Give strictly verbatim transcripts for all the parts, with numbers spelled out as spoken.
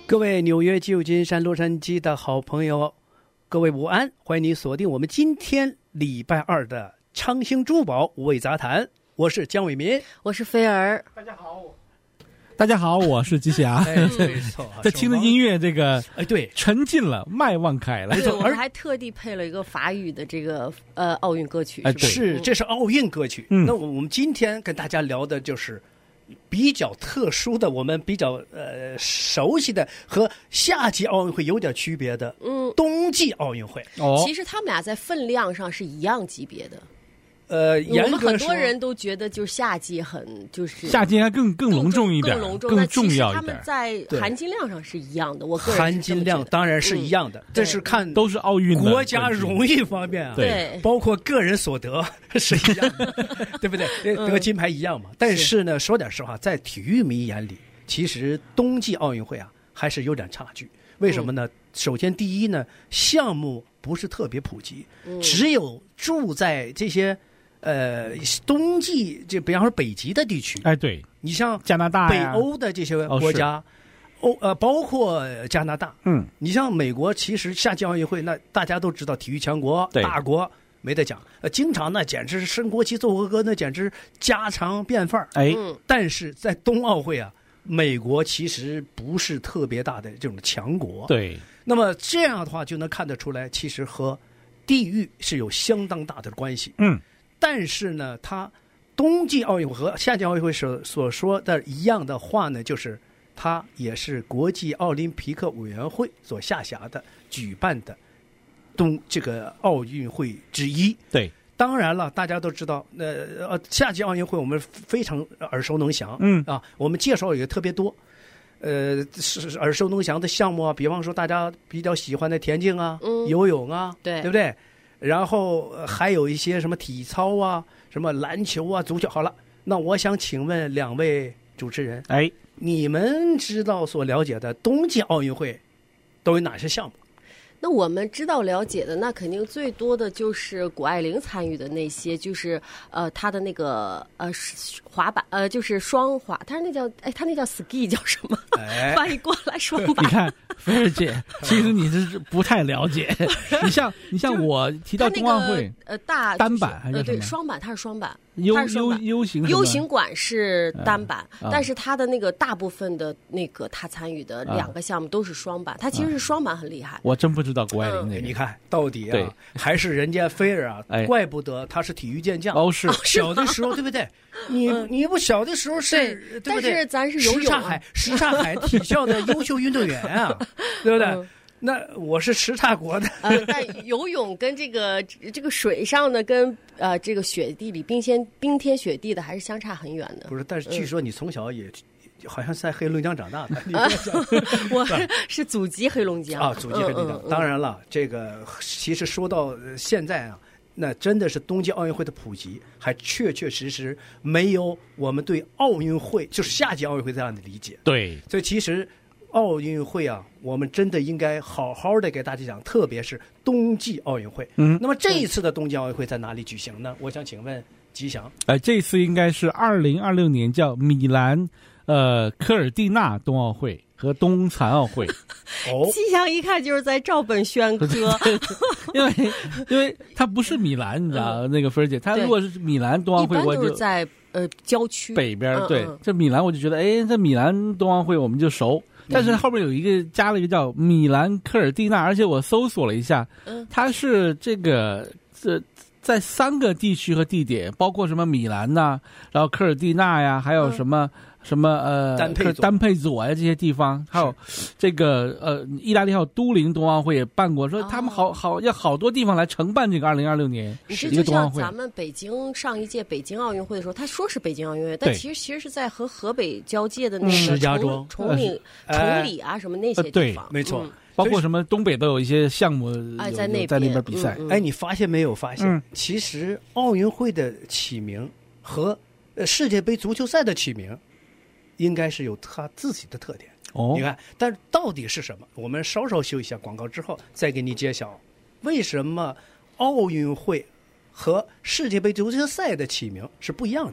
各位纽约、旧金山、洛杉矶的好朋友，各位午安，欢迎你锁定我们今天礼拜二的昌兴珠宝五味杂谈。我是江伟民， 我是菲儿。 大家好，大家好，我是吉祥。 哎，没错， 这听着音乐，这个哎，对， 沉浸了，迈望开了。 对，我们还特地配了一个法语的这个呃奥运歌曲， 哎是吧？ 是，这是奥运歌曲。 嗯， 那我们今天跟大家聊的就是比较特殊的，我们比较呃熟悉的，和夏季奥运会有点区别的， 嗯， 冬季奥运会。 哦， 其实他们俩在分量上是一样级别的。 呃， 我严格说们很多人都觉得就是夏季很就是夏季还更更隆重一点， 更隆重， 更重要一但其实他们点。 在含金量上是一样的。我个人含金量当然是一样的，这是看都是奥运的国家荣誉方面啊， 对， 包括个人所得是一样的，对不对？得金牌一样嘛。但是呢，说点实话，在体育迷眼里，其实冬季奥运会啊还是有点差距。为什么呢？首先，第一呢，项目不是特别普及，只有住在这些。呃，冬季就比方说北极的地区， 哎，对， 你像加拿大、 北欧的这些国家，欧、哦、呃，包括加拿大， 嗯， 你像美国，其实夏季奥运会那大家都知道，体育强国，大国没得讲，呃，经常那简直是升国旗奏国歌，那简直家常便饭。 哎， 但是在冬奥会啊，美国其实不是特别大的这种强国， 对， 那么这样的话就能看得出来，其实和地域是有相当大的关系， 嗯。 但是呢，它冬季奥运会和夏季奥运会所所说的一样的话呢，就是它也是国际奥林匹克委员会所下辖的举办的冬这个奥运会之一。 对， 当然了，大家都知道，呃呃，夏季奥运会我们非常耳熟能详， 嗯啊，我们介绍也特别多。呃，是耳熟能详的项目啊，比方说大家比较喜欢的田径啊、 嗯、 游泳啊， 对， 对不对？然后还有一些什么体操啊、什么篮球啊、足球。好了，那我想请问两位主持人， 哎， 你们知道所了解的冬季奥运会都有哪些项目？ 那我们知道了解的，那肯定最多的就是谷爱凌参与的那些，就是呃，她的那个呃滑板，呃，就是双滑，她那叫哎，她那叫 ski 叫什么？ 哎、 翻译过来双板。 你看，菲儿姐，其实你是不太了解。你像你像我提到冬奥会， 那个、呃大、就是、 单板还是呃对双板，它是双板。 U U U 型 U 型馆是单板， 嗯、 但是它的那个大部分的那个他参与的两个项目都是双板，它其实是双板很厉害。 我真不知道谷爱凌那个， 你看到底啊，还是人家菲儿啊， 哎、 怪不得他是体育健将。 哦，是小的时候，对不对？你你不小的时候是，对, 对不对？ 但是咱是游泳、啊， 什刹海什刹海体校的优秀运动员啊，对不对？嗯，那我是什刹国的， 呃，但游泳跟这个这个水上的跟呃这个雪地里冰天冰天雪地的还是相差很远的。 不是，但是据说你从小也、嗯、好像在黑龙江长大的， 啊、我是祖籍黑龙江啊，祖籍黑龙江。嗯嗯嗯、当然了，这个其实说到现在啊，那真的是冬季奥运会的普及，还确确实实没有我们对奥运会就是夏季奥运会这样的理解。 对， 所以其实奥运会啊，我们真的应该好好的给大家讲，特别是冬季奥运会。 嗯， 那么这一次的冬季奥运会在哪里举行呢？我想请问吉祥。 呃，这次应该是二零二六年叫米兰呃科尔蒂纳冬奥会和冬残奥会。 哦， 吉祥一看就是在照本宣科， 因为因为它不是米兰，你知道、嗯、那个菲儿姐，它如果是米兰冬奥会，我就在呃郊区北边。 嗯、 对，这米兰我就觉得，哎，这米兰冬奥会我们就熟。但是后面有一个加了一个叫米兰科尔蒂纳，而且我搜索了一下， 嗯， 它是这个这在三个地区和地点，包括什么米兰呐、啊，然后科尔蒂纳呀，还有什么、嗯、什么呃丹佩丹佩佐呀这些地方，还有这个呃意大利还有都灵冬奥会也办过，说他们好、哦、好要好多地方来承办这个二零二六年一个冬奥会。 就像咱们北京上一届北京奥运会的时候，他说是北京奥运会，但其实其实是在和河北交界的那个石家庄、 崇礼、崇礼啊什么那些地方， 对，没错。 嗯包括什么东北都有一些项目哎在那在那边比赛。 嗯嗯、 哎，你发现没有？发现、 嗯、 其实奥运会的起名和呃世界杯足球赛的起名，应该是有它自己的特点。 哦， 你看，但到底是什么？我们稍稍休一下广告之后再给你揭晓，为什么奥运会和世界杯足球赛的起名是不一样的。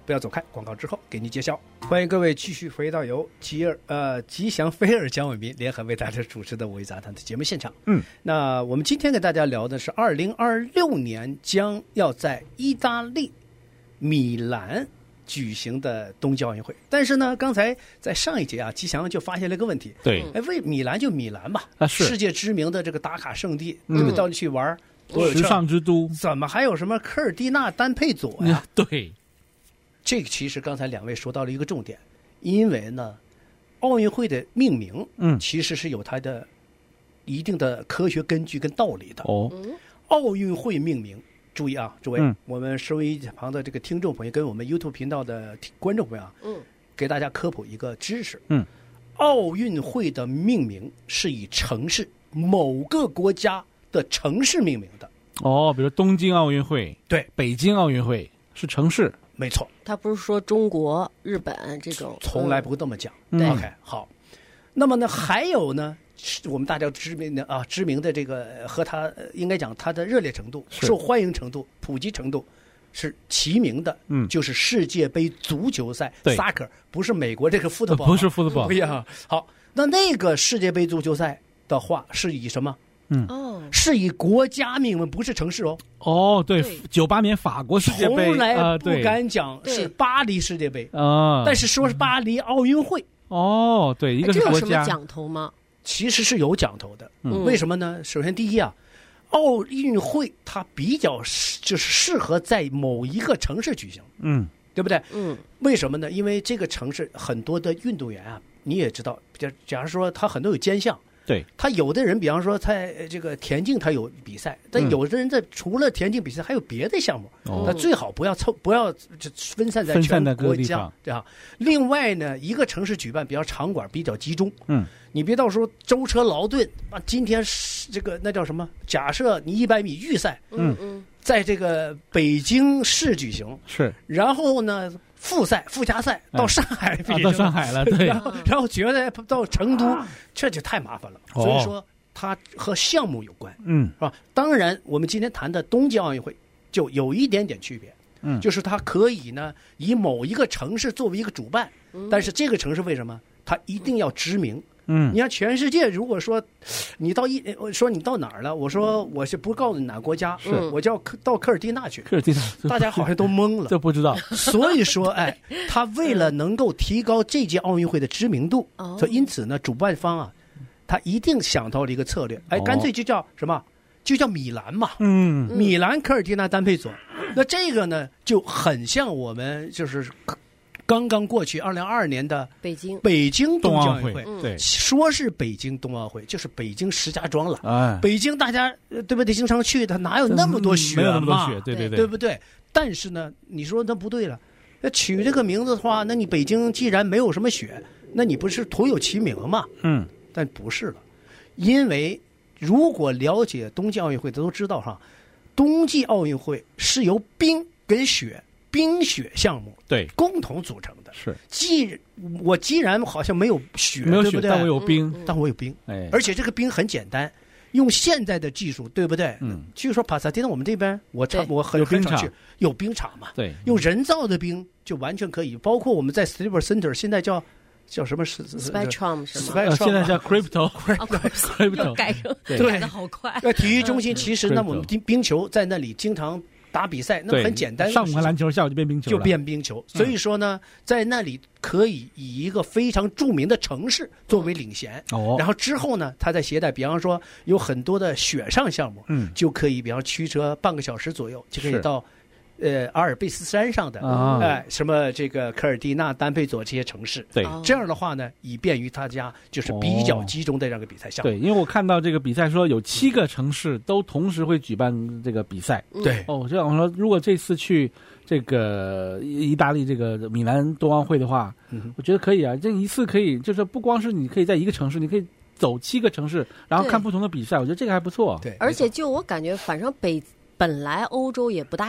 不要走开，广告之后给你揭晓。欢迎各位继续回到由吉尔呃吉祥菲尔蒋伟民联合为大家主持的五味杂谈的节目现场。 嗯， 那我们今天给大家聊的是二零二六年将要在意大利米兰举行的冬季奥运会。但是呢，刚才在上一节啊，吉祥就发现了一个问题。 对， 哎，为米兰就米兰吧， 啊是世界知名的这个打卡圣地， 嗯对不对？到处去玩多有趣时尚之都， 怎么还有什么科尔蒂纳丹佩佐呀？ 对， 这个其实刚才两位说到了一个重点，因为呢，奥运会的命名， 嗯其实是有它的一定的科学根据跟道理的。 哦， 奥运会命名，注意啊，诸位， 嗯我们收音机旁的这个听众朋友跟我们 YouTube 频道的观众朋友啊， 嗯， 给大家科普一个知识， 嗯， 奥运会的命名是以城市某个国家的城市命名的。 哦，比如东京奥运会， 对， 北京奥运会是城市， 没错， 他不是说中国、日本这种， 从来不会这么讲。 嗯对 OK， 好。那么呢，还有呢，是我们大家知名的啊，知名的这个呃和它呃应该讲它的热烈程度、 是受欢迎程度、普及程度是齐名的。 嗯就是世界杯足球赛对 ，soccer 不是美国这个 football， 不是 football 不一样。好，那那个世界杯足球赛的话是以什么？ 哦， 是以国家命名，不是城市哦。 哦，对对， 九八年法国世界杯从来啊， 不对敢讲对是巴黎世界杯， 啊， 但是说是巴黎奥运会。 哦，对，一哎个是国家这有什么，讲头吗？ 其实是有讲头的。 嗯为什么呢？首先，第一啊，奥运会它比较适就是适合在某一个城市举行， 嗯， 对不对？ 嗯， 为什么呢？因为这个城市很多的运动员啊，你也知道，假假如说他很多有兼项。 对， 他有的人，比方说在呃这个田径，他有比赛，但嗯有的人在除了田径比赛，还有别的项目。 哦那最好不要凑，不要就分散在全分散在各个国家地方， 对吧？另外呢，一个城市举办，比较场馆比较集中。 嗯， 你别到时候舟车劳顿啊，今天是这个那叫什么？假设你一百米预赛嗯嗯， 在这个北京市举行， 是然后呢复赛、附加赛到上海比啊， 行， 到上海了，对然，后然后决赛到成都，这就太麻烦了。 哦所以说它和项目有关， 嗯是吧？当然，我们今天谈的冬季奥运会就有一点点区别， 嗯， 就是它可以呢以某一个城市作为一个主办，但是这个城市为什么它一定要知名？ 嗯你看全世界，如果说你到一我说你到哪儿了，我说我是不告诉你哪个国家， 是我叫科到科尔蒂纳去， 科尔蒂纳， 大家好像都懵了。 这不知道， 所以说，哎，他为了能够提高这届奥运会的知名度， 哦所以因此呢，主办方啊，他一定想到了一个策略，哎， 哦干脆就叫什么，就叫米兰嘛， 嗯米兰科尔蒂纳丹佩佐。那这个呢，就很像我们就是刚刚过去二零二二年的北京， 北京冬冬奥会季奥运会，， 对， 说是北京冬奥会，就是北京石家庄了。 哎， 北京大家呃对不对？经常去，它哪有那么多雪没有那么嘛？ 多雪，对对对不对？但是呢，你说那不对了，那取这个名字的话，那你北京既然没有什么雪，那你不是徒有其名吗？ 嗯但不是了，因为如果了解冬季奥运会的都知道哈，冬季奥运会是由冰跟雪、冰雪项目对， 共同组成的。 是既我既然好像没有雪， 没有雪， 对不对？ 但我有冰， 但我有冰， 哎， 而且这个冰很简单。用现在的技术，对不对？ 嗯， 据说帕萨迪纳我们这边，我常对我很有冰场很少去，有冰场嘛。 对， 用人造的冰就完全可以，包括我们在 Staples Center 现在叫叫什么是 Spectrum 是吗？ Spectrum 呃现在叫 crypto 啊又 crypto， 改成对改的好快， 呃体育中心，其实呢， Crypto 我们冰冰球在那里经常打比赛，那对， 很简单的上午事情， 看篮球，下午就变冰球了， 就变冰球。所以说呢，在那里可以以一个非常著名的城市作为领衔， 哦， 然后之后呢，他再携带，比方说有很多的雪上项目， 嗯就可以，比方驱车半个小时左右就可以是到，呃，阿尔卑斯山上的， 啊哎、什么这个科尔蒂纳、丹佩佐这些城市。 对哦这样的话呢，以便于大家就是比较集中的这样一个比赛项目。 对，因为我看到这个比赛说有七个城市都同时会举办这个比赛。 对哦，这样我说，如果这次去这个意大利这个米兰冬奥会的话， 嗯我觉得可以啊。这一次可以，就是不光是你可以在一个城市，你可以走七个城市，然后对看不同的比赛，我觉得这个还不错。 对， 而且就我感觉，反正北本来欧洲也不大，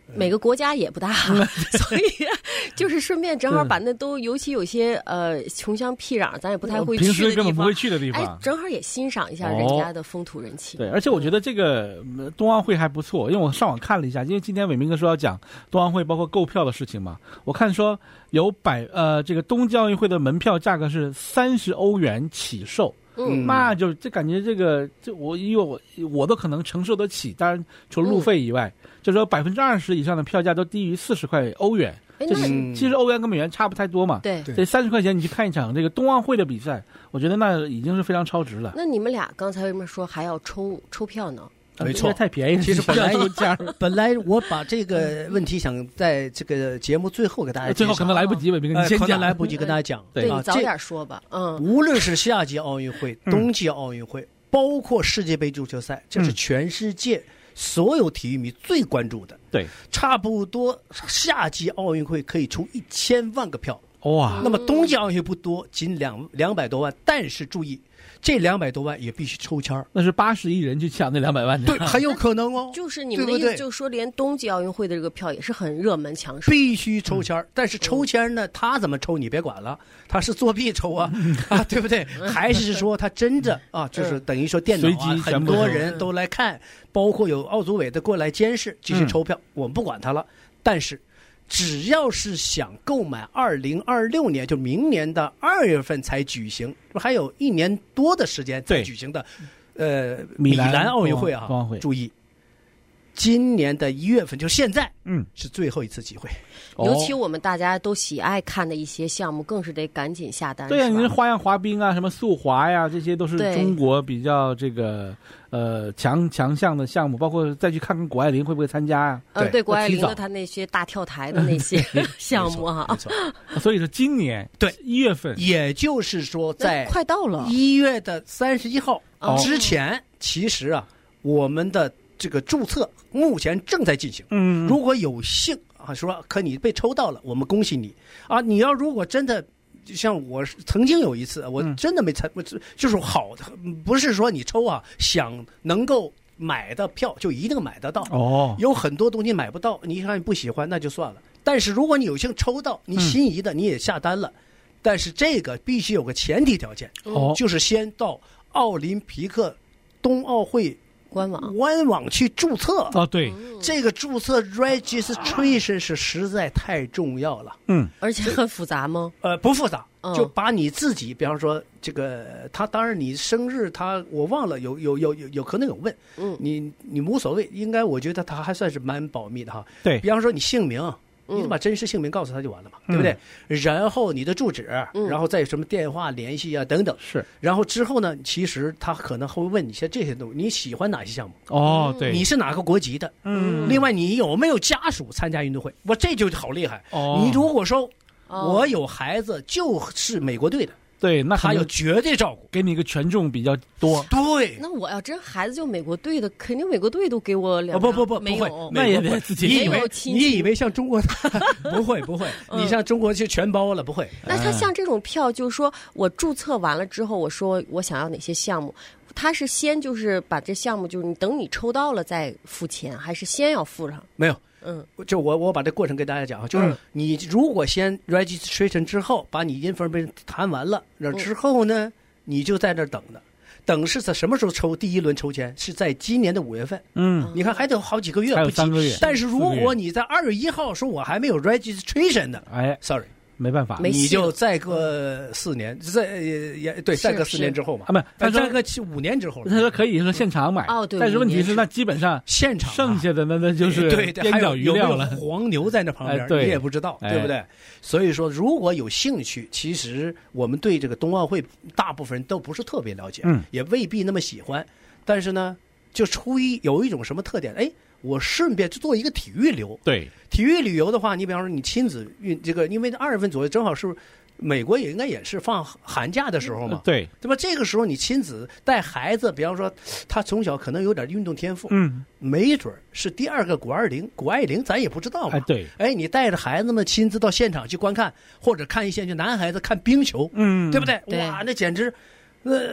每个国家也不大，所以就是顺便正好把那都，尤其有些呃穷乡僻壤，咱也不太会去的地方， 平时根本不会去的地方， 哎，正好也欣赏一下人家的风土人情。 对，而且我觉得这个冬奥会还不错，因为我上网看了一下，因为今天伟明哥说要讲冬奥会包括购票的事情嘛，我看说有百呃这个冬季奥运会的门票价格是三十欧元起售。 嗯， 那就这感觉这个，这我因为我我都可能承受得起，当然除了路费以外，嗯、就说百分之二十以上的票价都低于四十块欧元。这其实欧元跟美元差不太多嘛。 对， 这三十块钱你去看一场这个冬奥会的比赛，我觉得那已经是非常超值了。 那你们俩刚才为什么说还要抽抽票呢？ 没错， 太便宜了。 其实本来本来我把这个问题想在这个节目最后给大家， 最后可能来不及，伟明哥你先讲， 可能来不及跟大家讲。 对，你早点说吧。嗯， 无论是夏季奥运会、冬季奥运会，包括世界杯足球赛，这是全世界所有体育迷最关注的。 对， 差不多夏季奥运会可以出一千万个票。 哇， 那么冬季奥运会不多，仅两两百多万，但是注意。这两百多万也必须抽签儿， 那是八十亿人去抢那两百万， 对，很有可能哦。 就是你们的意思，就是说连冬季奥运会的这个票也是很热门抢手， 必须抽签儿。嗯、但是抽签呢，他怎么抽你别管了，他是作弊抽啊，啊，对不对？还是说他真的啊，就是等于说电脑啊，很多人都来看，包括有奥组委的过来监视，继续抽票，嗯、我们不管他了。但是。只要是想购买二零二六年，就明年的二月份才举行，还有一年多的时间才举行的，呃，米兰奥运会啊，注意，今年的一月份，就现在，嗯，是最后一次机会。 尤其我们大家都喜爱看的一些项目，更是得赶紧下单。 对呀、啊，你这花样滑冰啊，什么速滑呀，这些都是中国比较这个呃强强项的项目，包括再去看看谷爱凌会不会参加啊？ 呃，对，谷爱凌的她那些大跳台的那些项目哈、啊， 所以说今年对一月份， 也就是说在快到了一月的三十一号之前，其实啊，我们的这个注册目前正在进行。嗯，如果有幸。啊，说可你被抽到了，我们恭喜你啊！你要如果真的，就像我曾经有一次，我真的没参，我就是好的，不是说你抽啊，想能够买的票就一定买得到哦。 有很多东西买不到，你看你不喜欢那就算了。但是如果你有幸抽到你心仪的，你也下单了，嗯、但是这个必须有个前提条件，哦，就是先到奥林匹克冬奥会。 官网官网去注册哦，对， 这个注册 registration 是实在太重要了， 嗯， 而且很复杂吗？ 呃，不复杂，嗯、就把你自己，比方说这个，他当然你生日他我忘了，有有有有有可能有问，嗯，你你无所谓，应该我觉得他还算是蛮保密的哈， 对， 比方说你姓名。你把真实姓名告诉他就完了嘛，嗯、对不对？然后你的住址，嗯、然后再什么电话联系啊等等。 是。然后之后呢，其实他可能会问你些这些东西，你喜欢哪些项目？ 哦，对。 你是哪个国籍的？嗯。另外，你有没有家属参加运动会？我这就好厉害。哦。你如果说我有孩子就是美国队的。 对，那他有绝对照顾， 给你一个权重比较多。 对， 那我要真孩子就美国队的，肯定美国队都给我两张。不不不， 没有， 那也得自己。 你以为你以为像中国不会不会，你像中国就全包了，不会。 那他像这种票，就是说我注册完了之后，我说我想要哪些项目，他是先就是把这项目，就是你等你抽到了再付钱，还是先要付上？ 没有。嗯，就我我把这过程给大家讲啊，就是你如果先 registration 之后，把你 information 谈完了，那之后呢，你就在这等着，等是在什么时候抽第一轮抽签？是在今年的五月份。嗯，你看还得有好几个月， 还有三个月。 但是如果你在二月一号说我还没有 registration 的， 哎 ，sorry。 没办法， 你就再隔四年，再也对，再隔四年之后嘛。 啊，不，他再隔五年之后。 他说可以说现场买， 哦，对。 但是问题是，那基本上现场剩下的那那就是边角余料了。 黄牛在那旁边，你也不知道，对不对？所以说，如果有兴趣，其实我们对这个冬奥会大部分人都不是特别了解，嗯，也未必那么喜欢。但是呢，就出于有一种什么特点，哎。我顺便做一个体育流， 对体育旅游的话，你比方说你亲子运这个，因为二月份左右正好是美国也应该也是放寒假的时候嘛， 对对吧？这个时候你亲子带孩子，比方说他从小可能有点运动天赋，嗯，没准是第二个谷爱凌，谷爱凌咱也不知道嘛， 哎对， 哎你带着孩子们亲自到现场去观看，或者看一些就男孩子看冰球，嗯，对不对？哇，那简直，呃这。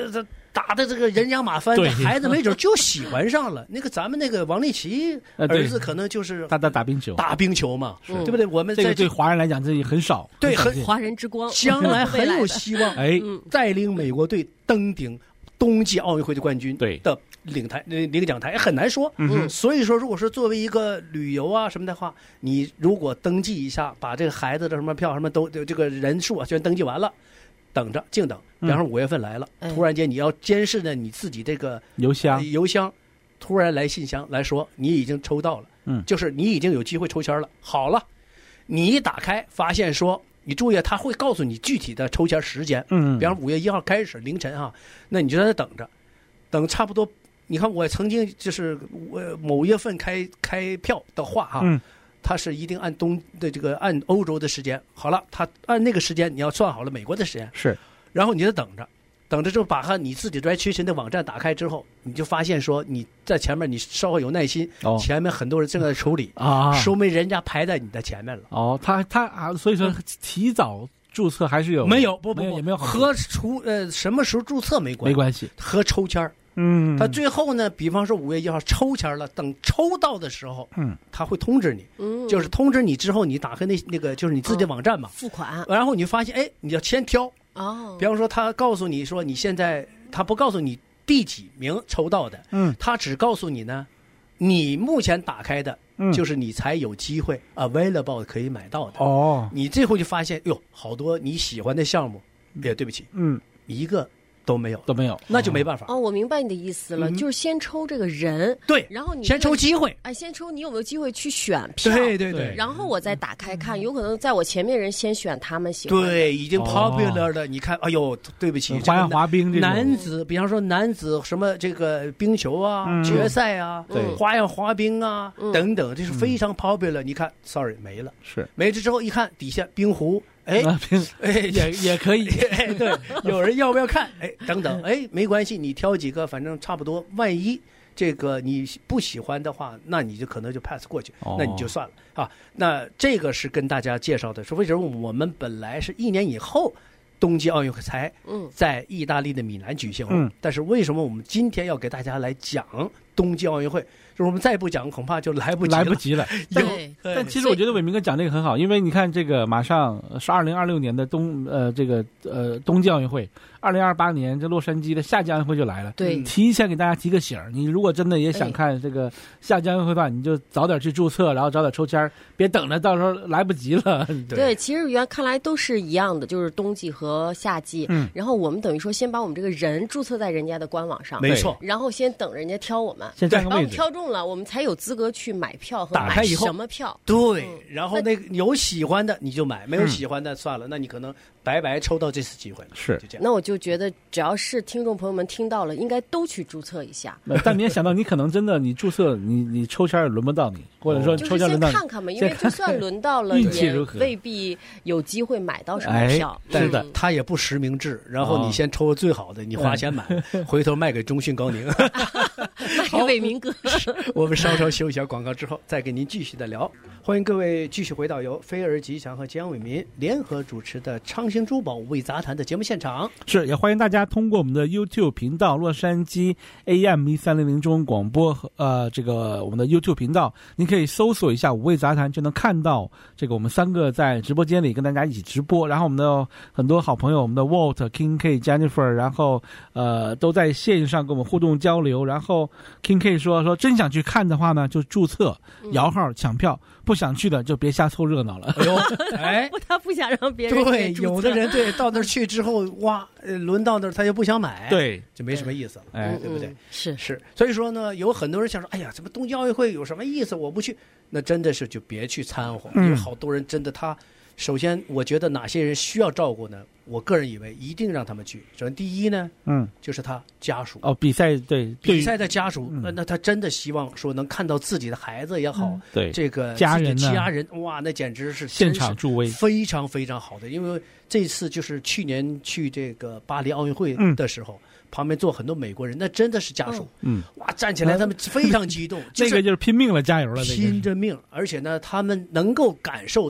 打的这个人仰马翻，孩子没准就喜欢上了。那个咱们那个王励奇儿子可能就是打打打冰球， 打冰球嘛， 嗯、 对不对？我们在这个对华人来讲这也很少， 对，很华人之光， 将来很有希望， 哎， 带领美国队登顶冬季奥运会的冠军对的领台领奖台，很难说。 嗯， 所以说，如果说作为一个旅游啊什么的话，你如果登记一下，把这个孩子的什么票什么都这个人数啊全登记完了。等着，静等。比方说五月份来了， 嗯、 突然间你要监视呢你自己这个邮箱， 呃、邮箱突然来信箱来说你已经抽到了， 嗯， 就是你已经有机会抽签了。好了，你一打开发现说，你注意，他会告诉你具体的抽签时间， 嗯， 比方说五月一号开始凌晨哈，那你就在那等着，等差不多。你看我曾经就是我某月份开开票的话哈。 嗯， 它是一定按东的这个按欧洲的时间，好了，它按那个时间你要算好了美国的时间， 是， 然后你就等着，等着之后把它你自己 registration 的网站打开之后，你就发现说你在前面你稍微有耐心， 哦， 前面很多人正在处理啊， 说明人家排在你的前面了。 哦，他他啊，所以说提早注册还是有没有不不不也没有和出呃什么时候注册没关没关系， 和抽签儿。 嗯， 他最后呢，比方说五月一号抽签了，等抽到的时候， 嗯， 他会通知你， 嗯， 就是通知你之后，你打开那那个就是你自己的网站嘛， 付款， 然后你发现，哎，你要先挑哦， 比方说他告诉你说你现在，他不告诉你第几名抽到的， 嗯， 他只告诉你呢，你目前打开的， 嗯， 就是你才有机会 available 可以买到的， 哦， 你这回就发现，哟，好多你喜欢的项目，也对不起， 嗯， 一个。都没有， 都没有， 那就没办法。 哦，我明白你的意思了，嗯、就是先抽这个人， 对， 然后你先抽机会， 哎，先抽你有没有机会去选票， 对对对， 然后我再打开看，有可能在我前面人先选他们喜欢的， 对，已经 popular 的，哦、你看，哎呦，对不起， 花样滑冰， 男子，比方说男子什么这个冰球啊、 嗯、 决赛啊， 对， 花样滑冰啊、 嗯、 等等，这是非常 popular。你看 ，sorry 没了， 是没了之后一看底下冰壶。哎， 哎，也也可以， 哎，对，有人要不要看？哎，等等，哎，没关系，你挑几个，反正差不多。万一这个你不喜欢的话，那你就可能就 pass 过去， 哦、 那你就算了啊。那这个是跟大家介绍的，说为什么我们本来是一年以后冬季奥运会才在意大利的米兰举行， 嗯， 但是为什么我们今天要给大家来讲冬季奥运会？就是我们再不讲，恐怕就来不及了， 来不及了。 对， 但其实我觉得伟明哥讲这个很好，因为你看这个马上是二零二六年的冬呃这个呃冬季奥运会，二零二八年这洛杉矶的夏季奥运会就来了。 对， 提前给大家提个醒儿，你如果真的也想看这个夏季奥运会的话，你就早点去注册，然后早点抽签，别等着到时候来不及了。 对，对其实原看来都是一样的，就是冬季和夏季。 嗯， 然后我们等于说先把我们这个人注册在人家的官网上， 没错， 然后先等人家挑我们， 先占个位置， 把我们挑中了，我们才有资格去买票和打开以后什么票。 对， 嗯、 然后那个有喜欢的你就买，没有喜欢的算了，那你可能白白抽到这次机会了。 是， 就这样。 那我就觉得，只要是听众朋友们听到了，应该都去注册一下。 但你也想到，你可能真的你注册，你你抽签也轮不到你，或者说抽签轮到你， 就是先看看嘛，因为就算轮到了，也未必有机会买到什么票。 是的，他也不实名制，然后你先抽最好的，你花钱买，回头卖给中讯高宁， 卖给伟明哥。 我们稍稍休息一下广告之后，再跟您继续的聊。欢迎各位继续回到由飞儿吉祥和江伟民联合主持的昌兴珠宝五味杂谈的节目现场。 是，也欢迎大家通过我们的 YouTube 频道洛杉矶 A M 一三零零中文广播和呃这个我们的 YouTube 频道，您可以搜索一下五味杂谈，就能看到这个我们三个在直播间里跟大家一起直播。然后我们的很多好朋友，我们的 Walt、King K、Jennifer， 然后呃都在线上跟我们互动交流。然后 King K 说说真想去看的话呢，就注册摇号抢票。不想去的就别瞎凑热闹了。 哎呦，哎， 他不想让别人对，有的人对到那儿去之后，哇，轮到那儿他又不想买， 对， 就没什么意思了， 哎， 对不对？ 嗯、是是，所以说呢，有很多人想说，哎呀，怎么冬季奥运会有什么意思？我不去，那真的是就别去掺和， 嗯、 因为好多人真的他，首先我觉得哪些人需要照顾呢？我个人以为一定让他们去。首先第一呢， 嗯， 就是他家属哦，比赛对比赛的家属， 嗯、 那他真的希望说能看到自己的孩子也好， 嗯、对这个家人呢， 家人哇，那简直是现场助威， 非常非常好的。因为这次就是去年去这个巴黎奥运会的时候，嗯、旁边坐很多美国人，那真的是家属， 嗯， 哇，站起来他们非常激动， 那个就是拼命了，加油了， 拼着命，而且呢，他们能够感受到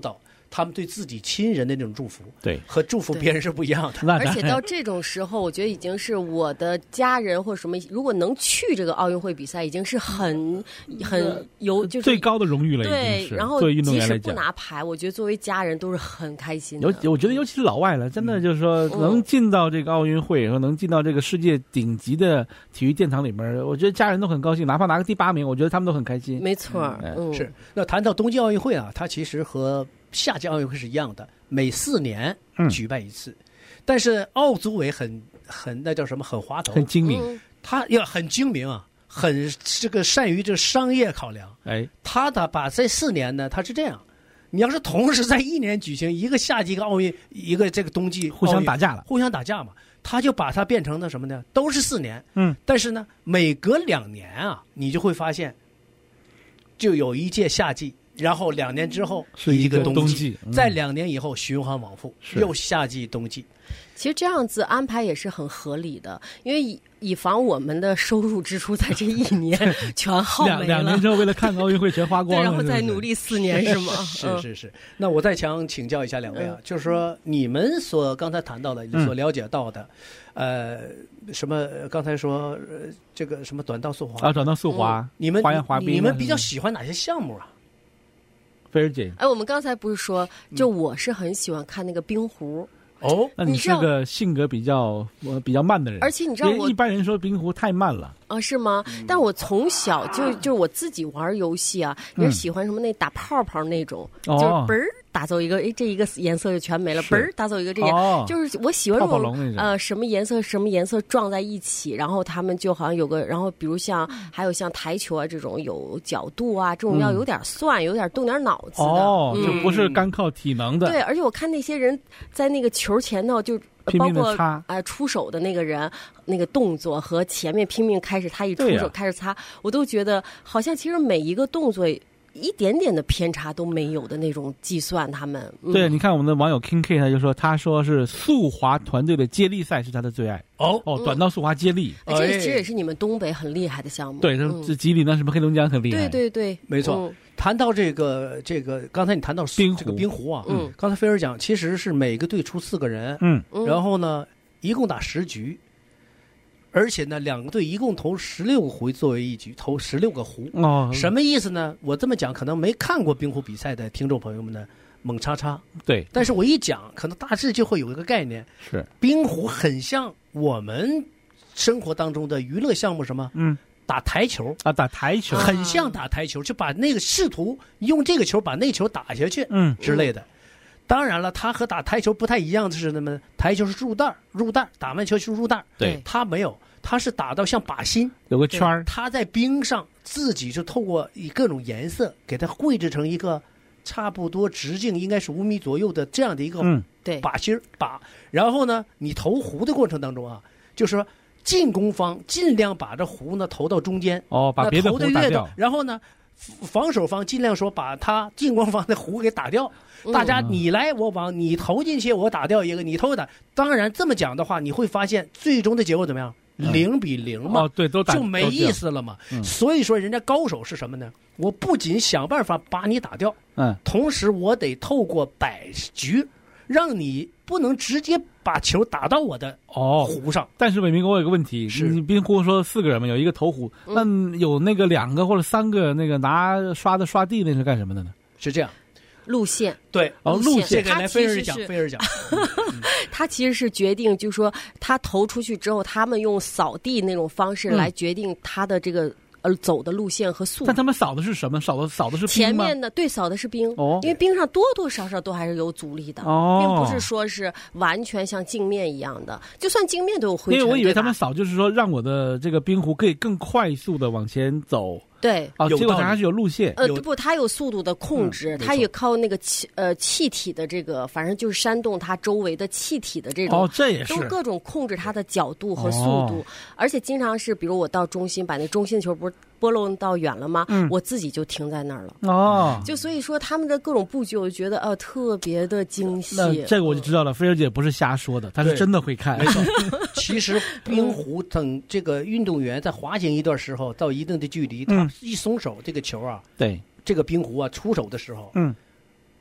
他们对自己亲人的那种祝福， 对， 和祝福别人是不一样的。 那而且到这种时候，我觉得已经是我的家人或什么，如果能去这个奥运会比赛，已经是很很有就是最高的荣誉了，已对， 经是。 然后作为运动即使不员来讲， 拿牌，我觉得作为家人都是很开心的。 尤我觉得尤其是老外了，真的就是说嗯能进到这个奥运会，和能进到这个世界顶级的体育殿堂里面，我觉得家人都很高兴，哪怕拿个第八名，我觉得他们都很开心。 没错， 嗯嗯， 是。那谈到冬季奥运会啊，它其实和夏季奥运会是一样的，每四年举办一次。嗯、但是奥组委很很那叫什么，很滑头， 很精明， 嗯、 他要很精明啊，很这个善于这商业考量。 哎， 他的把这四年呢，他是这样。你要是同时在一年举行一个夏季一个奥运，一个这个冬季， 互相打架了， 互相打架嘛，他就把它变成了什么呢？都是四年， 嗯， 但是呢，每隔两年啊，你就会发现，就有一届夏季，然后两年之后是一个冬冬季， 嗯、再两年以后循环往复，又夏季冬季。 其实这样子安排也是很合理的，因为以以防我们的收入支出在这一年全耗没了， 两年之后为了看奥运会全花光了， 然后再努力四年是吗？ 是是是。那我再想请教一下两位啊，嗯、就是说你们所刚才谈到的、所了解到的，嗯、呃，什么刚才说、呃、这个什么短道速滑啊，短道速滑， 嗯、你们花样滑冰， 你们比较喜欢哪些项目啊？ 菲儿姐， 哎，我们刚才不是说，就我是很喜欢看那个冰壶。 哦， 那你是个性格比较我比较慢的人， 而且你知道我一般人说冰壶太慢了啊，是吗？但我从小就就我自己玩游戏啊，也是喜欢什么那打泡泡那种， 嗯、 就是嘣儿打走一个，哎，这一个颜色就全没了，嘣儿打走一个这样， 哦、 就是我喜欢这种泡泡龙那种呃什么颜色什么颜色撞在一起，然后他们就好像有个，然后比如像还有像台球啊这种有角度啊，这种要有点算，嗯、有点动点脑子的， 哦， 嗯、 就不是干靠体能的。 对，而且我看那些人在那个球前头就。包括啊、呃，出手的那个人那个动作和前面拼命开始，他一出手开始擦，啊、我都觉得好像其实每一个动作一点点的偏差都没有的那种计算。他们、 嗯、对，你看我们的网友 King K 他就说，他说是速滑团队的接力赛是他的最爱。 哦哦，短道速滑接力， 嗯、这个其实也是你们东北很厉害的项目。 对，这吉林呢什么黑龙江很厉害。 对对对， 没错。嗯谈到这个这个，刚才你谈到冰这个冰壶啊， 嗯， 刚才菲儿讲，其实是每个队出四个人， 嗯， 然后呢，一共打十局，而且呢，两个队一共投十六个回作为一局，投十六个壶。 哦， 什么意思呢？我这么讲，可能没看过冰壶比赛的听众朋友们呢，猛叉叉。 对， 但是我一讲，可能大致就会有一个概念。 是冰壶很像我们生活当中的娱乐项目，什么？ 嗯。 打台球啊，打台球很像打台球，就把那个试图用这个球把那球打下去， 嗯之类的。当然了，它和打台球不太一样的是什么？台球是入袋入袋打完球是入袋， 对， 它没有，它是打到像靶心， 有个圈儿， 它在冰上自己就透过以各种颜色给它绘制成一个差不多直径应该是五米左右的这样的一个靶心靶。然后呢，你投壶的过程当中啊，就是说。进攻方尽量把这壶呢投到中间， 哦，把别的壶打掉。 然后呢，防守方尽量说把他进攻方的壶给打掉。嗯、大家你来我往，你投进去我打掉一个，你投打。当然这么讲的话，你会发现最终的结果怎么样？嗯、零比零嘛， 哦，对，都打就没意思了嘛。 嗯、 所以说，人家高手是什么呢？我不仅想办法把你打掉， 嗯， 同时我得透过摆局。让你不能直接把球打到我的壶上。 哦、但是伟明哥，我有个问题， 是你冰壶说四个人嘛，有一个投壶，那、嗯、有那个两个或者三个那个拿刷子刷地，那是干什么的呢？ 是这样， 路线对， 哦，路线这个来菲儿讲，菲儿讲， 他其实是决定，就是说他投出去之后，他们用扫地那种方式来决定他的这个。嗯而走的路线和速度， 但他们扫的是什么？扫的扫的是冰吗？ 前面的对，扫的是冰。 哦， 因为冰上多多少少都还是有阻力的， 哦， 并不是说是完全像镜面一样的，就算镜面都有灰尘。 因为我以为他们扫就是说让我的这个冰壶可以更快速的往前走。 对， 哦，结果它还是有路线。 呃，不，它有速度的控制， 嗯、 它也靠那个气呃气体的这个，反正就是煽动它周围的气体的这种。 哦，这也是。 都各种控制它的角度和速度， 哦、 而且经常是，比如我到中心把那中心球不是拨弄到远了吗？ 嗯， 我自己就停在那儿了。 哦， 就所以说他们的各种布局，我就觉得呃特别的精细。 那这个我就知道了，菲儿姐不是瞎说的，她是真的会看。 没错，其实冰壶等这个运动员在滑行一段时候，到一定的距离，他一松手。这个球啊， 对， 这个冰壶啊，出手的时候， 嗯，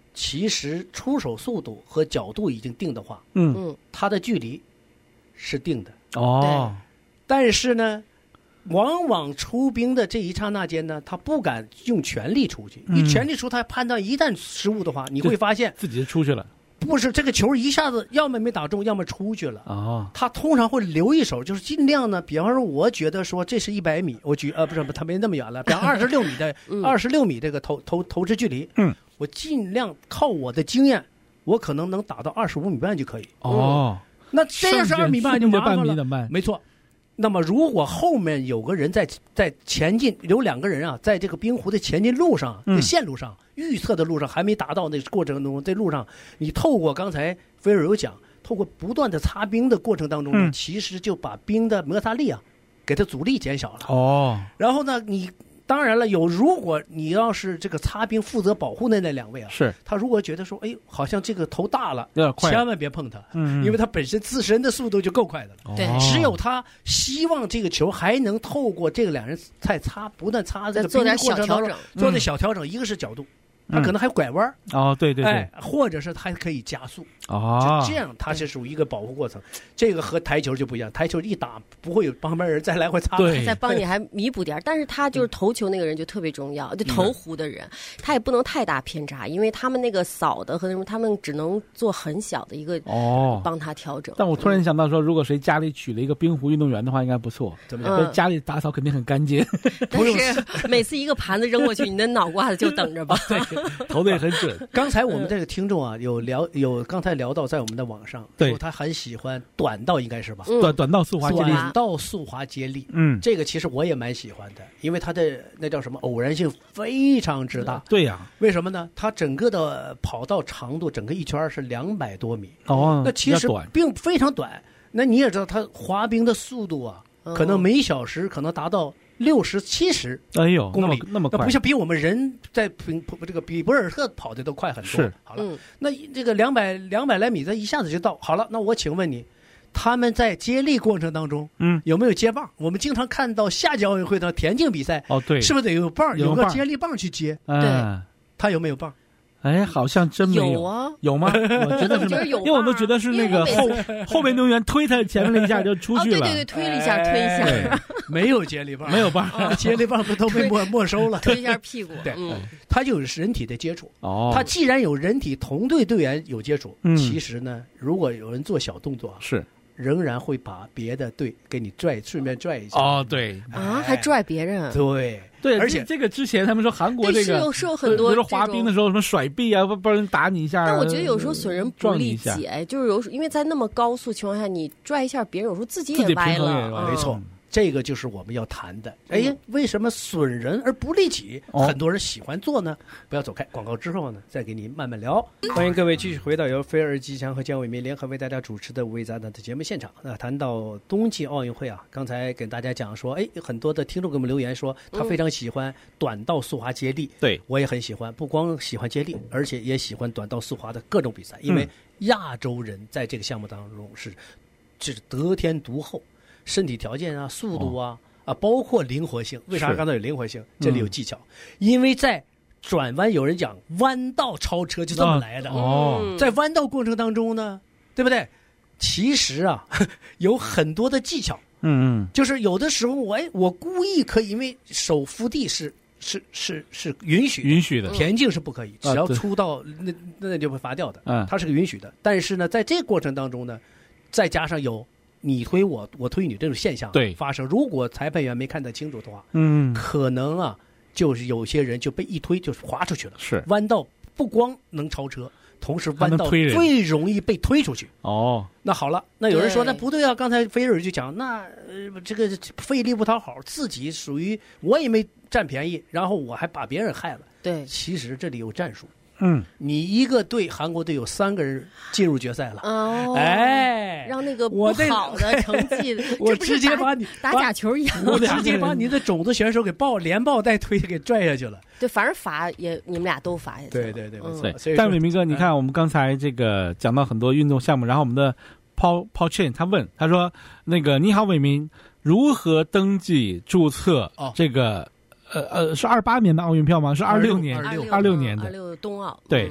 其实出手速度和角度已经定的话， 嗯嗯， 它的距离是定的。 哦， 但是呢，往往出兵的这一刹那间呢，他不敢用全力出去， 嗯一全力出，他判断一旦失误的话，你会发现自己就出去了。 不是这个球一下子要么没打中，要么出去了。 哦， 他通常会留一手，就是尽量呢，比方说，我觉得说这是一百米，我举呃不是不，他没那么远了，比方二十六米的二十六米这个投投投掷距离， 嗯， 我尽量靠我的经验，我可能能打到二十五米半就可以。 哦， 那这二十二米半就麻烦了， 半米的慢， 没错。那么如果后面有个人在在前进，有两个人啊，在这个冰湖的前进路上， 嗯这线路上预测的路上还没达到那个过程中，这路上你透过刚才菲尔有讲，透过不断的擦冰的过程当中呢， 嗯其实就把冰的摩擦力啊，给它阻力减小了。 哦， 然后呢，你当然了，有如果你要是这个擦冰负责保护的那两位啊， 是他如果觉得说，哎，好像这个头大了， 有点快， 千万别碰它， 嗯， 因为它本身自身的速度就够快的了。 对哦只有他希望这个球还能透过这个两人在擦，不断擦这个做点冰的过程当中小调整， 做点小调整。一个是角度，他嗯可能还拐弯， 哦，对对对哎，，或者是他还可以加速， 哦， 这样它是属于一个保护过程。这个和台球就不一样，台球一打不会有旁边人再来回擦。 对再帮你还弥补点儿，但是他就是投球那个人就特别重要，就投壶的人，他也不能太大偏差，因为他们那个扫的和什么，他们只能做很小的一个哦。 帮他调整。 但我突然想到说，如果谁家里娶了一个冰壶运动员的话，应该不错。 怎么嗯讲？ 家里打扫肯定很干净， 但是每次一个盘子扔过去，你的脑瓜子就等着吧。 投的也很准。 刚才我们这个听众啊，有聊有刚才聊到在我们的网上， 对说他很喜欢短道，应该是吧？ 嗯短短道速滑接力， 短道速滑接力， 嗯， 这个其实我也蛮喜欢的，因为它的那叫什么偶然性非常之大。 对呀， 为什么呢？它整个的跑道长度，整个一圈是两百多米， 哦， 那其实比较短， 并非常短。那你也知道，它滑冰的速度啊， 嗯可能每小时可能达到六十七十哎呦，那公里， 么那么快那不，像比我们人在平这个比博尔特跑的都快很多。 是， 好了， 嗯， 那这个两百两百来米，它一下子就到。好了，那我请问你，他们在接力过程当中嗯， 有没有接棒？我们经常看到夏季奥运会的田径比赛， 哦对， 是不是得有棒， 有棒有个接力棒去接？ 嗯， 他有没有棒？ 哎，好像真没有啊， 有吗？我觉得是没我觉得有因为我都觉得是那个因后为我后面运动员推他前面了一下就出哦， 去了， 对对对，推了一下，推一下， 对， 没有接力棒， 没有棒， 接力棒不都被没没收了？ 推一下屁股。 对嗯， 他就有人体的接触。 哦， 他既然有人体同队队员有接触， 嗯其实呢，如果有人做小动作， 是仍然会把别的队给你拽，顺便拽一下。 哦，对啊，还拽别人。 对对， 而且这个之前他们说韩国对， 这个是有是有很多比如说滑冰的这种。 时候什么甩臂啊，不不然打你一下啊， 但我觉得有时候损人不利撞你一下己，哎，就是有时候因为在那么高速情况下，你拽一下别人，有时候自己自己也歪平衡也了。 歪没错嗯这个就是我们要谈的。哎嗯呀，为什么损人而不利己？ 哦很多人喜欢做呢？不要走开，广告之后呢，再给你慢慢聊。欢迎各位继续回到由菲尔吉强和姜伟民联合为大家主持的五味杂谈的节目现场。那谈到冬季奥运会啊，刚才给大家讲说，哎，很多的听众给我们留言说，他非常喜欢短道速滑接力。 对， 我也很喜欢，不光喜欢接力，而且也喜欢短道速滑的各种比赛，因为亚洲人在这个项目当中是是得天独厚，身体条件啊、速度啊、啊，包括灵活性。为啥是刚才有灵活性？这里有技巧，因为在转弯，有人讲弯道超车就这么来的。 哦， 嗯在弯道过程当中呢，对不对？其实啊，有很多的技巧， 嗯嗯， 就是有的时候我哎，我故意可以，因为手扶地是是是是允许的， 允许的， 田径是不可以，只要啊对出到那那就会罚掉的， 嗯它是个允许的。但是呢，在这个过程当中呢，再加上有你推我，我推你这种现象对发生，如果裁判员没看得清楚的话， 嗯， 可能啊，就是有些人就被一推就滑出去了。 是弯道不光能超车，同时还弯道能推人最容易被推出去。 哦， 那好了，那有人说对那不对啊，刚才菲尔就讲，那呃这个费力不讨好，自己属于我也没占便宜，然后我还把别人害了。 对， 其实这里有战术， 嗯， 你一个队韩国队有三个人进入决赛了， 哦， 哎， 让那个不我这好的成绩， 我这不是打直接把你打把假球一样。 我直接把你的种子选手给抱连抱带推给拽下去了。 对，反正罚也你们俩都罚下去了。 对对对，没嗯错。 对所以。说但伟明哥，你看我们刚才这个讲到很多运动项目，然后我们的 Paul Paul Chen 他问，他说那个你好伟明，如何登记注册哦这个呃呃是二八年的奥运票吗？是二六年 26 二六年的二六冬奥。 对嗯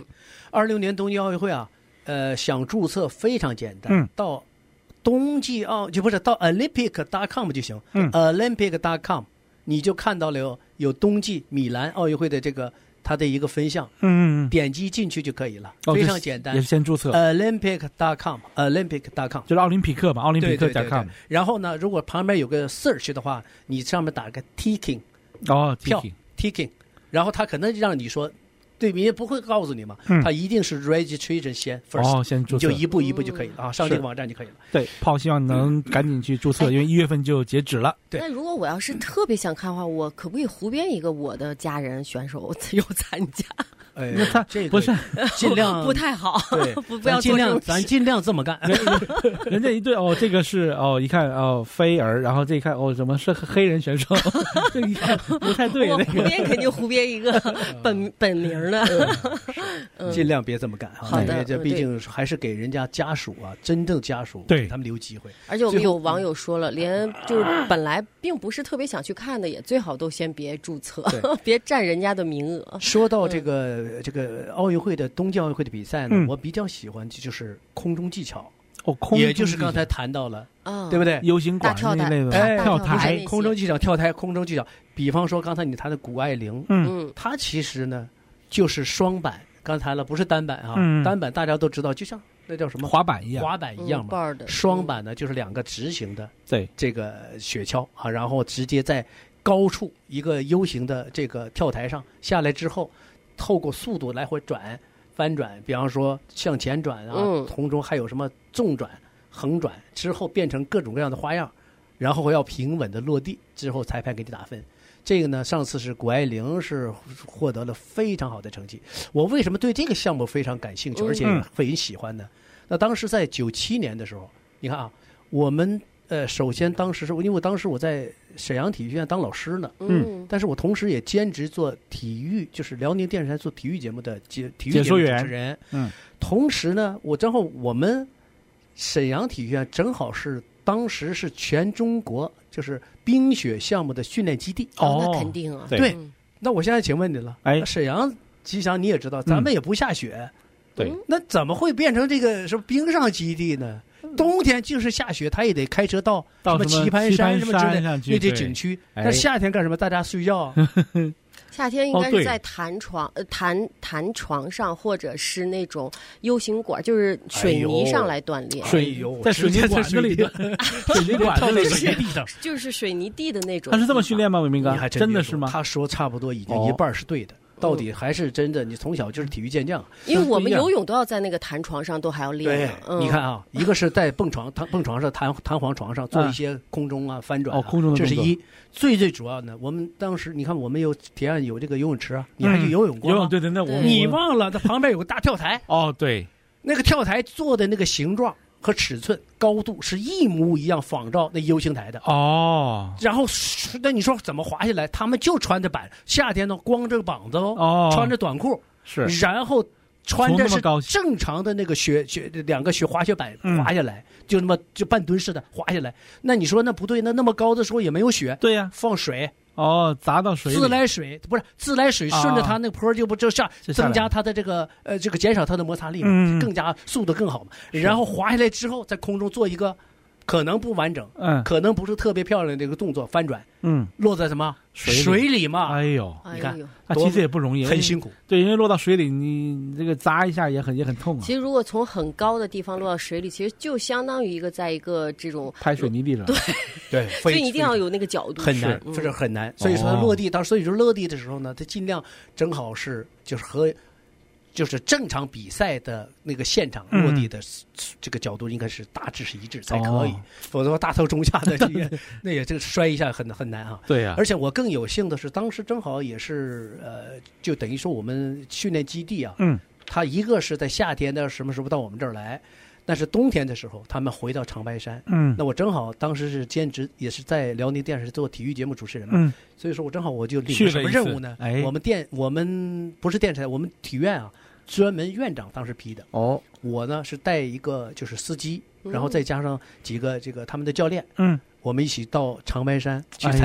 二六年东京奥运会啊，呃，想注册非常简单， 嗯到冬季奥就不是到 Olympic dot com 就行， 嗯 ，Olympic dot com 你就看到了有有冬季米兰奥运会的这个它的一个分项， 嗯嗯点击进去就可以了， 哦非常简单。 也是先注册 Olympic dot com，Olympic dot com 就是奥林匹克嘛，奥林匹克点对对对 com 对。然后呢，如果旁边有个 search 的话，你上面打个 ticket 哦， 票 Tiki ticket，然后他可能让你说，对，你也不会告诉你嘛， 嗯他一定是 registration 先 first， 哦，先注册你就。一步一步就可以了啊，上这个网站就可以了。 对，炮希望能赶紧去注册， 哎因为一月份就截止了。 对那如果我要是特别想看的话，我可不可以胡编一个我的家人选手有参加？ 哎， 那他这个不是尽量不太好， 对， 不不要咱尽量做这种事咱尽量这么干。 人家一对哦，这个是哦，一看哦菲儿，然后这一看哦，怎么是黑人选手？这一看不太对我那个。 胡编肯定胡编一个本本名的。嗯尽量别这么干啊！ 好的因为这嗯毕竟还是给人家家属啊，真正家属对给他们留机会。 而且我们最后有网友说了，连就是本来并不是特别想去看的，也最好都先别注册，别占人家的名额。 说到这个这个奥运会的冬季奥运会的比赛呢， 嗯我比较喜欢就是空中技巧， 哦，空也就是刚才谈到了， 啊， 对不对？ U 型管大跳台那类的哎跳大跳台台那，些空中技巧、跳台、空中技巧，比方说刚才你谈的谷爱凌， 嗯嗯她其实呢就是双板，刚才谈了不是单板啊， 嗯单板大家都知道，就像那叫什么滑板一样。 滑板一样嘛。 bar 的双板呢就是两个直行的对， 这个雪橇啊，然后直接在高处一个 U 型的这个跳台上下来之后，透过速度来回转翻转，比方说向前转啊， 嗯从中还有什么纵转、横转，之后变成各种各样的花样，然后要平稳的落地，之后裁判给你打分。这个呢，上次是谷爱凌是获得了非常好的成绩。我为什么对这个项目非常感兴趣， 嗯而且也很喜欢呢？那当时在九七年的时候，你看啊，我们呃，首先当时是因为我当时我在沈阳体育学院当老师呢， 嗯但是我同时也兼职做体育，就是辽宁电视台做体育节目的节体育节解说员目主持人。 嗯， 同时呢，我正好我们沈阳体育学院正好是当时是全中国就是冰雪项目的训练基地。 哦， 哦那肯定啊， 对对嗯那我现在请问你了， 哎那沈阳吉祥你也知道，咱们也不下雪， 对， 那怎么会变成这个什么冰上基地呢？冬天就是下雪，他也得开车到什么到什么棋盘山什么之类的上去那些对景区。 哎但夏天干什么？大家睡觉。 夏天应哦对该是在弹床、呃弹弹床上，或者是那种 U 型管，就是水泥上来锻炼， 哎水呦在水泥管子里，水泥管子里跳在水泥地上。 就是水泥地的那种。 他是这么训练吗？伟明哥你还， 真的是吗？ 别说他说差不多已经哦一半是对的，到底还是真的。你从小就是体育健将。 因为我们不一样游泳都要在那个弹床上，都还要练对呢。，嗯、 你看啊，一个是在蹦床、弹蹦床上、弹弹簧床上做一些空中啊、翻转啊哦空中的动作这是一。最最主要的，我们当时你看，我们有体院有这个游泳池啊，你还去游泳过吗？ 游泳对对，那我对你忘了，它旁边有个大跳台， 哦对， 那个跳台做的那个形状和尺寸、高度是一模一样，仿照那 U 型台的。 哦然后，那你说怎么滑下来？他们就穿着板，夏天呢光着膀子哦， 哦， 穿着短裤， 是然后穿着是从那么高正常的那个雪雪两个雪滑雪板嗯滑下来，就那么就半蹲似的滑下来。那你说那不对，那那么高的时候也没有雪， 对呀， 放水， 哦，砸到水里， 自来水不是自来水顺着它那坡就不就下， 就下来增加它的这个呃这个减少它的摩擦力嘛， 嗯更加速度更好嘛。然后滑下来之后，在空中做一个可能不完整， 嗯可能不是特别漂亮的一个动作翻转， 嗯， 落在什么水里水里嘛， 哎呦， 哎你看呦， 那其实也不容易， 很辛苦。 对，因为落到水里，你你这个砸一下也很也很痛啊其，实如果从很高的地方落到水里，其实就相当于一个在一个这种， 拍水泥地上，对， 对， 所以一定要有那个角度， 很难， 嗯这是很难。所以说落地，到所以说落地的时候呢，它尽量正好是就是和就是正常比赛的那个现场落地的这个角度应该是大致是一致才可以哦， 否则大头中下的这个那也这个摔一下很很难啊。 对呀， 而且我更有幸的是，当时正好也是呃，就等于说我们训练基地啊， 嗯， 他一个是在夏天的什么时候到我们这儿来，但是冬天的时候他们回到长白山。 嗯那我正好当时是兼职，也是在辽宁电视做体育节目主持人嘛， 嗯所以说我正好我就领了什么去了一次任务呢？ 哎我们电我们不是电视台，我们体院啊，专门院长当时批的。 哦我呢是带一个就是司机， 嗯然后再加上几个这个他们的教练， 嗯我们一起到长白山去哎呀采访。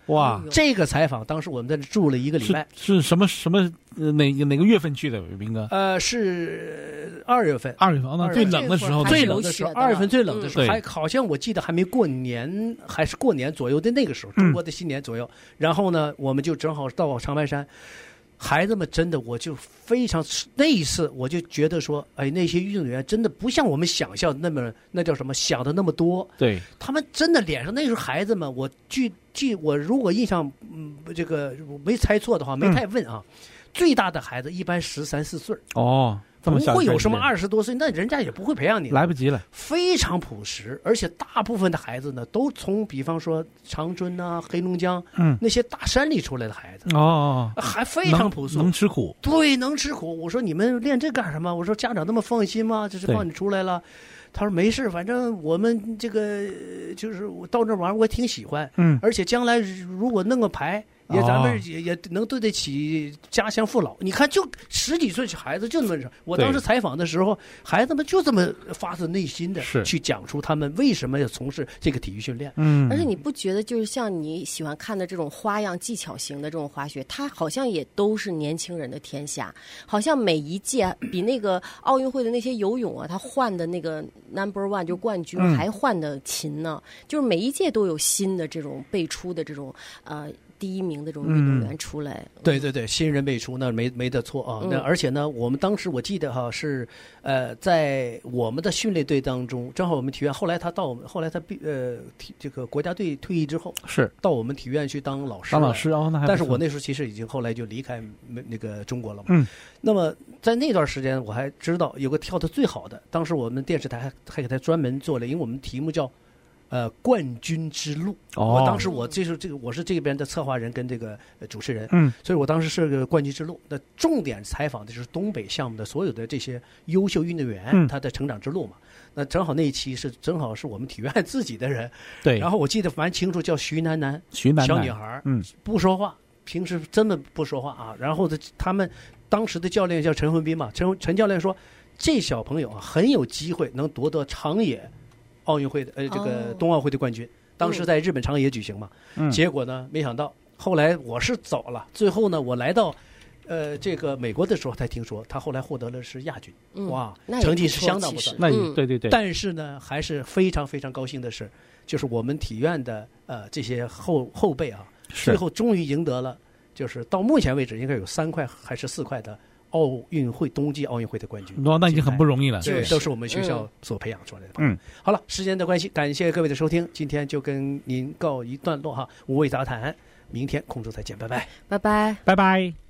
哇， 这个采访当时我们在这住了一个礼拜。 是是什么什么呃哪哪个月份去的，伟斌哥？ 呃，是二月份。 二月份，那最冷的时候， 最冷的时候，二月份最冷的时候， 嗯、 还好像我记得还没过年，还是过年左右的那个时候，中国的新年左右。嗯、然后呢，我们就正好到长白山。孩子们真的，我就非常那一次，我就觉得说，哎，那些运动员真的不像我们想象的那么那叫什么想的那么多。 对， 他们真的脸上那时候孩子们，我据据我如果印象嗯这个没猜错的话，没太问啊，嗯、最大的孩子一般十三四岁。 哦。 不会有什么二十多岁，那人家也不会培养你， 来不及了。 非常朴实，而且大部分的孩子呢，都从比方说长春啊、黑龙江，嗯，那些大山里出来的孩子， 哦， 还非常朴素， 能吃苦， 对，能吃苦。我说你们练这干什么？我说家长那么放心吗？这是放你出来了。他说没事，反正我们这个就是我到那玩，我挺喜欢，嗯，而且将来如果弄个牌。也咱们也也能对得起家乡父老。你看，就十几岁孩子就那么着。我当时采访的时候，孩子们就这么发自内心的去讲出他们为什么要从事这个体育训练。 嗯，而且你不觉得就是像你喜欢看的这种花样技巧型的这种滑雪，它好像也都是年轻人的天下。好像每一届比那个奥运会的那些游泳啊，他换的那个 number one 就冠军还换的勤呢。嗯、就是每一届都有新的这种辈出的这种呃。第一名的这种运动员出来， 嗯、对对对，新人辈出那没没得错啊。嗯、那而且呢，我们当时我记得哈是呃，在我们的训练队当中，正好我们体院后来他到我们后来他呃体这个国家队退役之后是到我们体院去当老师， 当老师哦，那还但是我那时候其实已经后来就离开那个中国了嘛。嗯，那么在那段时间我还知道有个跳得最好的，当时我们电视台还还给他专门做了，因为我们题目叫。呃，冠军之路。哦，我当时我这是这个我是这边的策划人跟这个主持人，嗯，所以我当时是个冠军之路。那重点采访的就是东北项目的所有的这些优秀运动员，嗯、他的成长之路嘛。那正好那一期是正好是我们体院自己的人， 对。 然后我记得蛮清楚，叫徐楠楠， 徐楠楠小女孩，嗯，不说话，平时真的不说话啊。然后他们当时的教练叫陈文斌嘛，陈陈教练说，这小朋友啊很有机会能夺得长野。奥运会的呃，这个冬奥会的冠军，哦、当时在日本长野举行嘛，嗯、结果呢，没想到后来我是走了，最后呢，我来到呃这个美国的时候才听说，他后来获得了是亚军，嗯、哇，成绩是相当不错。 那对对对， 但是呢，还是非常非常高兴的是，就是我们体院的呃这些后后辈啊，最后终于赢得了，就是到目前为止应该有三块还是四块的。奥运会冬季奥运会的冠军， 那已经很不容易了。 对，都是我们学校所培养出来的。嗯，好了，时间的关系，感谢各位的收听，今天就跟您告一段落哈。五味杂谈，明天空中再见，拜拜， 拜拜， 拜拜。